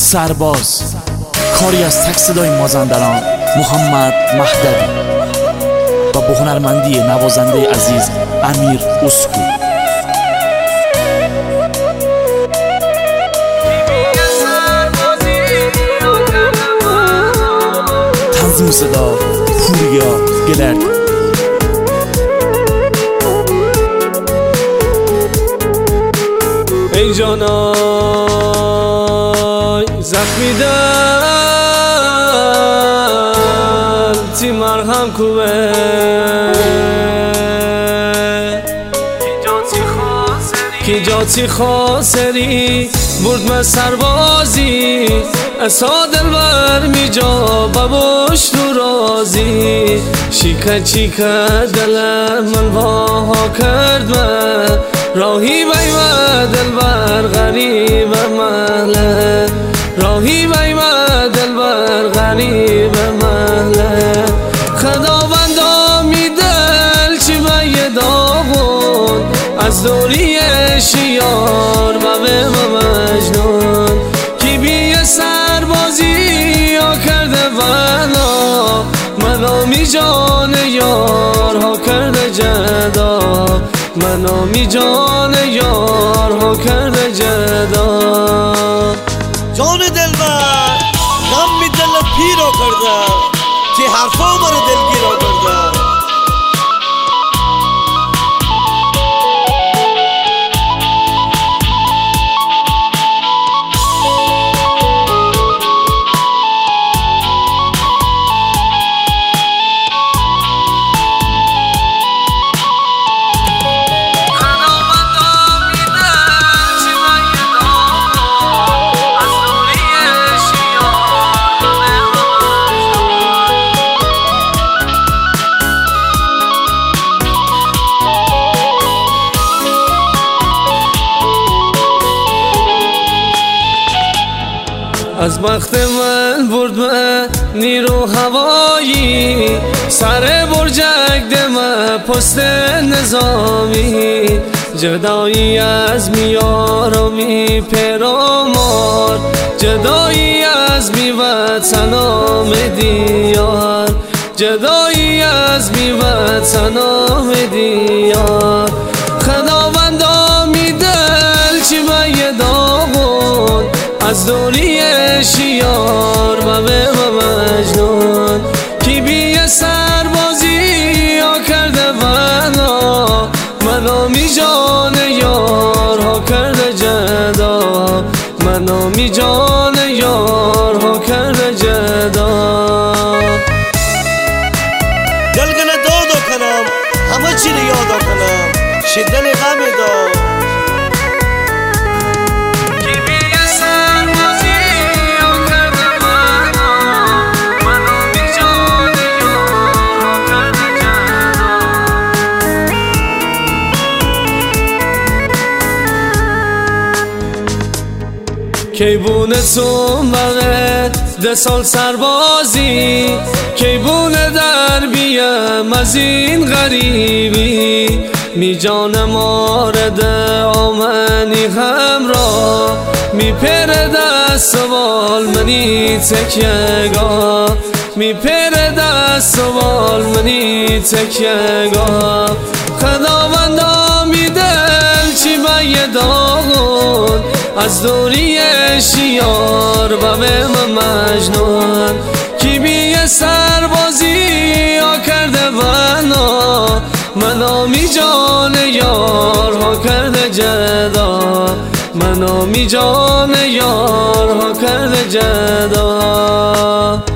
سرباز، کاری از تک صدای مازندران محمد مهدوی و با هنرمندی نوازنده عزیز امیر اسکو. تنظیم صدا پوریا گلرد. ای جانای زخمی دل تی مرهم کوه کی جاتی خاسری برد من سربازی اسا دلبر می جا ببوش تو رازی شیکه چیکه دل من واها کرد من راهی بیمه دلبر غریب محله راهی بیمه دلبر غریب محله خداوندا می دل چی بیه داغون از دوری شیار و به مجنون کی بیه سربازی ها کرده منو می جان یار ها کرده جدا منو می جان یار ها کرده جدا جان دلبر غم می دل پیرا کرده که حرفا مرا دلگیرا کرده از بخت من برد من نیرو هوایی سر برجک دم پست نظامی جدایی از میار و می پیرامار جدایی از می وطنام دیار جدایی از می وطنام دیار خداوندا می دل چی بیه داغون از دوری شیار و به مجنون کی بیه سربازی ها کرده منو می جان یار ها کرده جدا منو می جان یار ها کرده جدا دلگنه دادا کنم همه چی رو یادا کنم شدن غم دار کی بونه بغه 10 سال سربازی کی بونه در بیم از این غریبی می جان مارد آمنی همراه می پر دست وال منی تکیگاه می پر دست وال منی تکیگاه خداوندا می دل چی بیه داغون از دوری شیار و به مجنون کی بیه سربازی ها کرده منو می جان یار ها کرده جدا منو می جان یار ها کرده جدا